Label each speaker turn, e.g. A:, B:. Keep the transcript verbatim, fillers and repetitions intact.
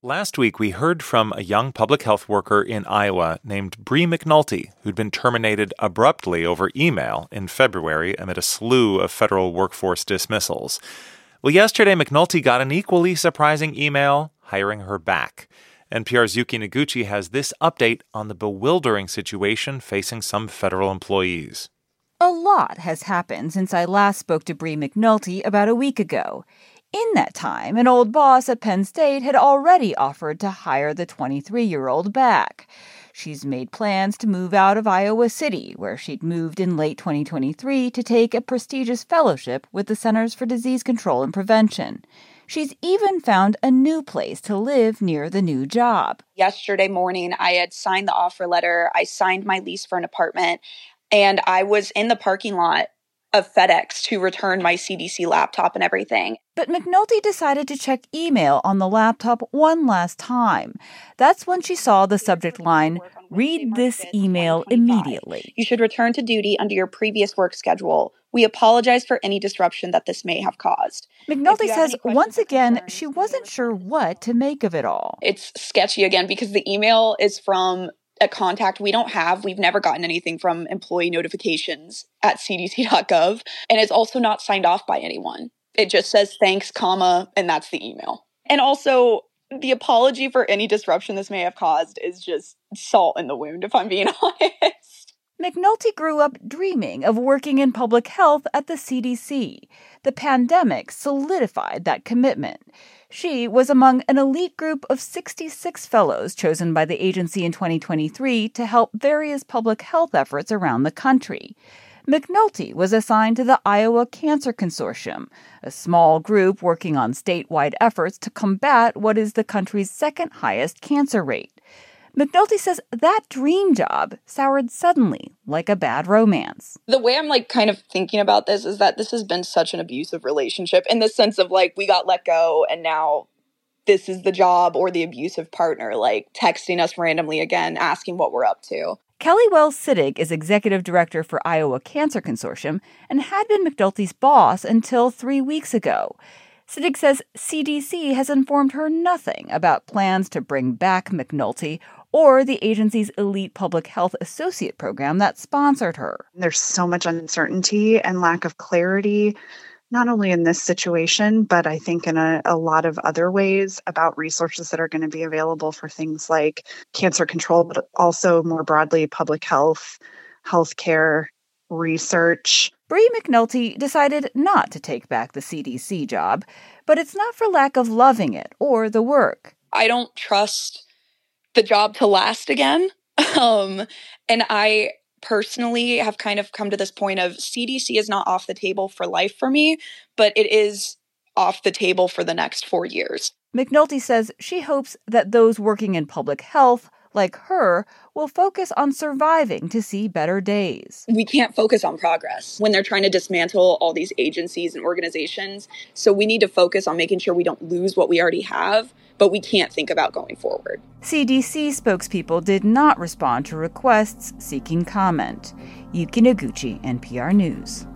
A: Last week, we heard from a young public health worker in Iowa named Bree McNulty, who'd been terminated abruptly over email in February amid a slew of federal workforce dismissals. Well, yesterday, McNulty got an equally surprising email hiring her back. N P R's Yuki Noguchi has this update on the bewildering situation facing some federal employees.
B: A lot has happened since I last spoke to Bree McNulty about a week ago. In that time, an old boss at Penn State had already offered to hire the twenty-three-year-old back. She's made plans to move out of Iowa City, where she'd moved in late twenty twenty-three to take a prestigious fellowship with the Centers for Disease Control and Prevention. She's even found a new place to live near the new job.
C: Yesterday morning, I had signed the offer letter. I signed my lease for an apartment, and I was in the parking lot of FedEx to return my C D C laptop and everything.
B: But McNulty decided to check email on the laptop one last time. That's when she saw the subject line, "Read this email immediately."
C: You should return to duty under your previous work schedule. We apologize for any disruption that this may have caused.
B: McNulty says once again, she wasn't sure what to make of it all.
C: It's sketchy again because the email is from a contact we don't have. We've never gotten anything from employee notifications at c d c dot gov. And it's also not signed off by anyone. It just says thanks, comma, and that's the email. And also, the apology for any disruption this may have caused is just salt in the wound, if I'm being honest.
B: McNulty grew up dreaming of working in public health at the C D C. The pandemic solidified that commitment. She was among an elite group of sixty-six fellows chosen by the agency in twenty twenty-three to help various public health efforts around the country. McNulty was assigned to the Iowa Cancer Consortium, a small group working on statewide efforts to combat what is the country's second highest cancer rate. McNulty says that dream job soured suddenly like a bad romance.
C: The way I'm like kind of thinking about this is that this has been such an abusive relationship in the sense of like we got let go and now this is the job, or the abusive partner like texting us randomly again, asking what we're up to.
B: Kelly Wells Sittig is executive director for Iowa Cancer Consortium and had been McNulty's boss until three weeks ago. Sittig says C D C has informed her nothing about plans to bring back McNulty or the agency's elite public health associate program that sponsored her.
D: There's so much uncertainty and lack of clarity, not only in this situation, but I think in a, a lot of other ways about resources that are going to be available for things like cancer control, but also more broadly public health, healthcare, research.
B: Bree McNulty decided not to take back the C D C job, but it's not for lack of loving it or the work.
C: I don't trust the job to last again. Um, and I personally have kind of come to this point of C D C is not off the table for life for me, but it is off the table for the next four years.
B: McNulty says she hopes that those working in public health, like her, will focus on surviving to see better days.
C: We can't focus on progress when they're trying to dismantle all these agencies and organizations. So we need to focus on making sure we don't lose what we already have, but we can't think about going forward.
B: C D C spokespeople did not respond to requests seeking comment. Yuki Noguchi, N P R News.